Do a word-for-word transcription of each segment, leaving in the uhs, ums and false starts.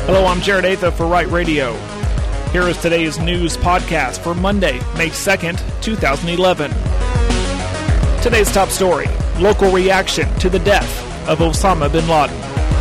Hello, I'm Jared Atha for Right Radio. Here is today's news podcast for Monday, May second, twenty eleven. Today's top story, local reaction to the death of Osama bin Laden.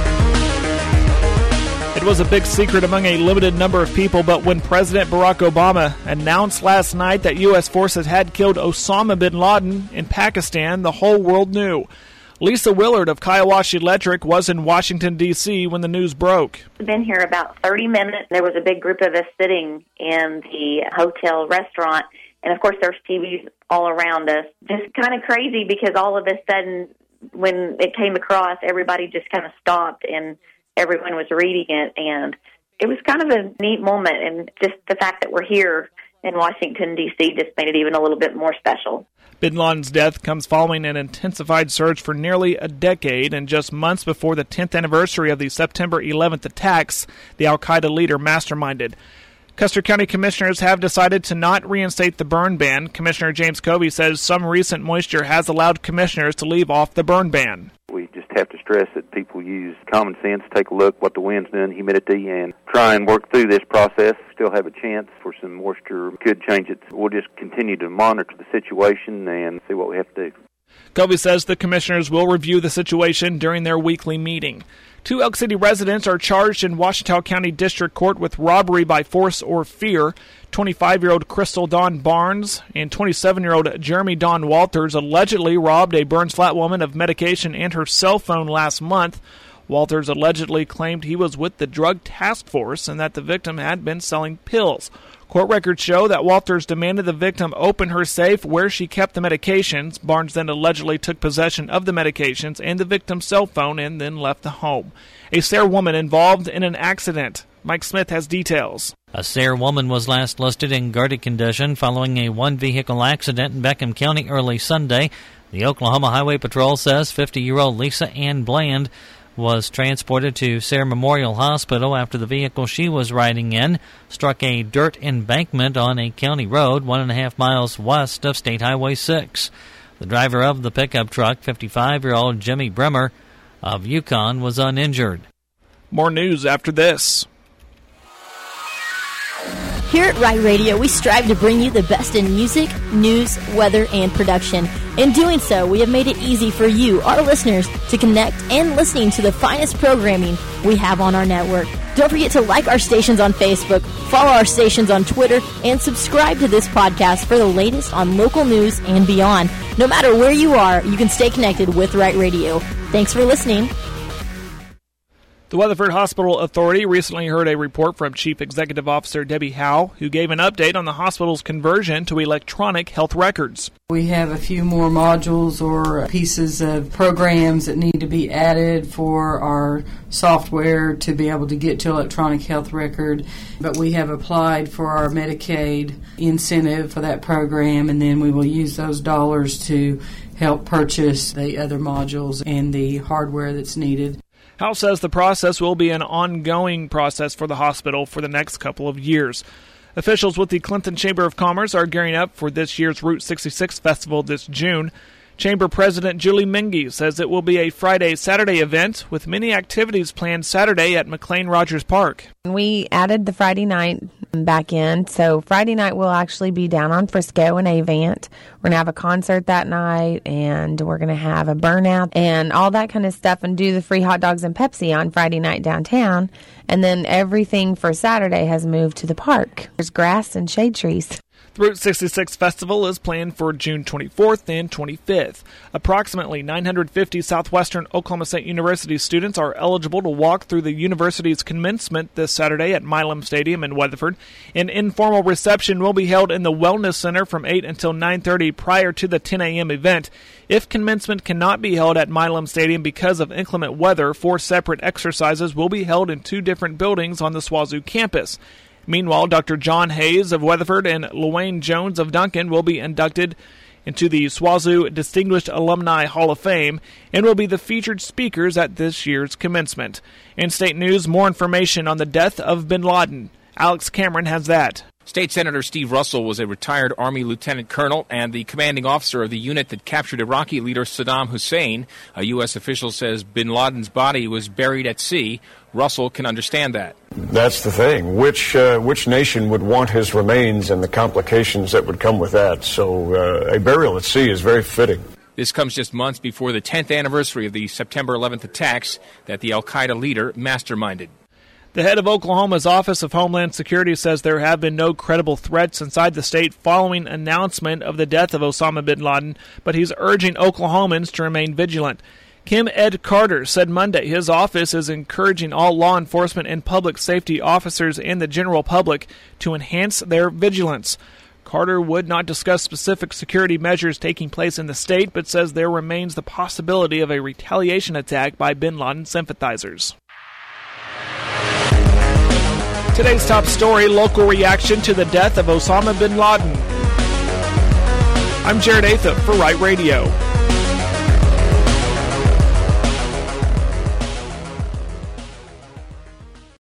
It was a big secret among a limited number of people, but when President Barack Obama announced last night that U S forces had killed Osama bin Laden in Pakistan, the whole world knew. Lisa Willard of Kiowashi Electric was in Washington, D C when the news broke. We've been here about thirty minutes. There was a big group of us sitting in the hotel restaurant, and of course there's T Vs all around us. Just kind of crazy because all of a sudden when it came across, everybody just kind of stopped and everyone was reading it, and it was kind of a neat moment, and just the fact that we're here in Washington, D C just made it even a little bit more special. Bin Laden's death comes following an intensified search for nearly a decade and just months before the tenth anniversary of the September eleventh attacks the al-Qaeda leader masterminded. Custer County commissioners have decided to not reinstate the burn ban. Commissioner James Covey says some recent moisture has allowed commissioners to leave off the burn ban. We just have to stress that people use common sense, take a look what the wind's doing, humidity, and try and work through this process. Still have a chance for some moisture. Could change it. We'll just continue to monitor the situation and see what we have to do. Covey says the commissioners will review the situation during their weekly meeting. Two Elk City residents are charged in Ouachita County District Court with robbery by force or fear. twenty-five-year-old Crystal Dawn Barnes and twenty-seven-year-old Jeremy Don Walters allegedly robbed a Burns Flat woman of medication and her cell phone last month. Walters allegedly claimed he was with the Drug Task Force and that the victim had been selling pills. Court records show that Walters demanded the victim open her safe where she kept the medications. Barnes then allegedly took possession of the medications and the victim's cell phone and then left the home. A Sayre woman involved in an accident. Mike Smith has details. A Sayre woman was last listed in guarded condition following a one-vehicle accident in Beckham County early Sunday. The Oklahoma Highway Patrol says fifty-year-old Lisa Ann Bland was transported to Sayre Memorial Hospital after the vehicle she was riding in struck a dirt embankment on a county road one and a half miles west of State Highway six. The driver of the pickup truck, fifty-five-year-old Jimmy Bremer of Yukon, was uninjured. More news after this. Here at Right Radio, we strive to bring you the best in music, news, weather, and production. In doing so, we have made it easy for you, our listeners, to connect and listening to the finest programming we have on our network. Don't forget to like our stations on Facebook, follow our stations on Twitter, and subscribe to this podcast for the latest on local news and beyond. No matter where you are, you can stay connected with Right Radio. Thanks for listening. The Weatherford Hospital Authority recently heard a report from Chief Executive Officer Debbie Howe, who gave an update on the hospital's conversion to electronic health records. We have a few more modules or pieces of programs that need to be added for our software to be able to get to electronic health record. But we have applied for our Medicaid incentive for that program, and then we will use those dollars to help purchase the other modules and the hardware that's needed. Howe says the process will be an ongoing process for the hospital for the next couple of years. Officials with the Clinton Chamber of Commerce are gearing up for this year's Route sixty-six Festival this June. Chamber President Julie Mengi says it will be a Friday-Saturday event with many activities planned Saturday at McLean Rogers Park. We added the Friday night back in, so Friday night we'll actually be down on Frisco and Avant. We're going to have a concert that night, and we're going to have a burnout and all that kind of stuff and do the free hot dogs and Pepsi on Friday night downtown. And then everything for Saturday has moved to the park. There's grass and shade trees. The Route sixty-six Festival is planned for June twenty-fourth and twenty-fifth. Approximately nine hundred fifty Southwestern Oklahoma State University students are eligible to walk through the university's commencement this Saturday at Milam Stadium in Weatherford. An informal reception will be held in the Wellness Center from eight until nine thirty prior to the ten a.m. event. If commencement cannot be held at Milam Stadium because of inclement weather, four separate exercises will be held in two different buildings on the SWOZU campus. Meanwhile, Doctor John Hayes of Weatherford and Luane Jones of Duncan will be inducted into the SWOZU Distinguished Alumni Hall of Fame and will be the featured speakers at this year's commencement. In state news, more information on the death of bin Laden. Alex Cameron has that. State Senator Steve Russell was a retired Army lieutenant colonel and the commanding officer of the unit that captured Iraqi leader Saddam Hussein. A U S official says bin Laden's body was buried at sea. Russell can understand that. That's the thing. Which uh, which nation would want his remains and the complications that would come with that? So uh, a burial at sea is very fitting. This comes just months before the tenth anniversary of the September eleventh attacks that the al-Qaeda leader masterminded. The head of Oklahoma's Office of Homeland Security says there have been no credible threats inside the state following announcement of the death of Osama bin Laden, but he's urging Oklahomans to remain vigilant. Kim Ed Carter said Monday his office is encouraging all law enforcement and public safety officers and the general public to enhance their vigilance. Carter would not discuss specific security measures taking place in the state, but says there remains the possibility of a retaliation attack by bin Laden sympathizers. Today's top story, local reaction to the death of Osama bin Laden. I'm Jared Atha for Right Radio.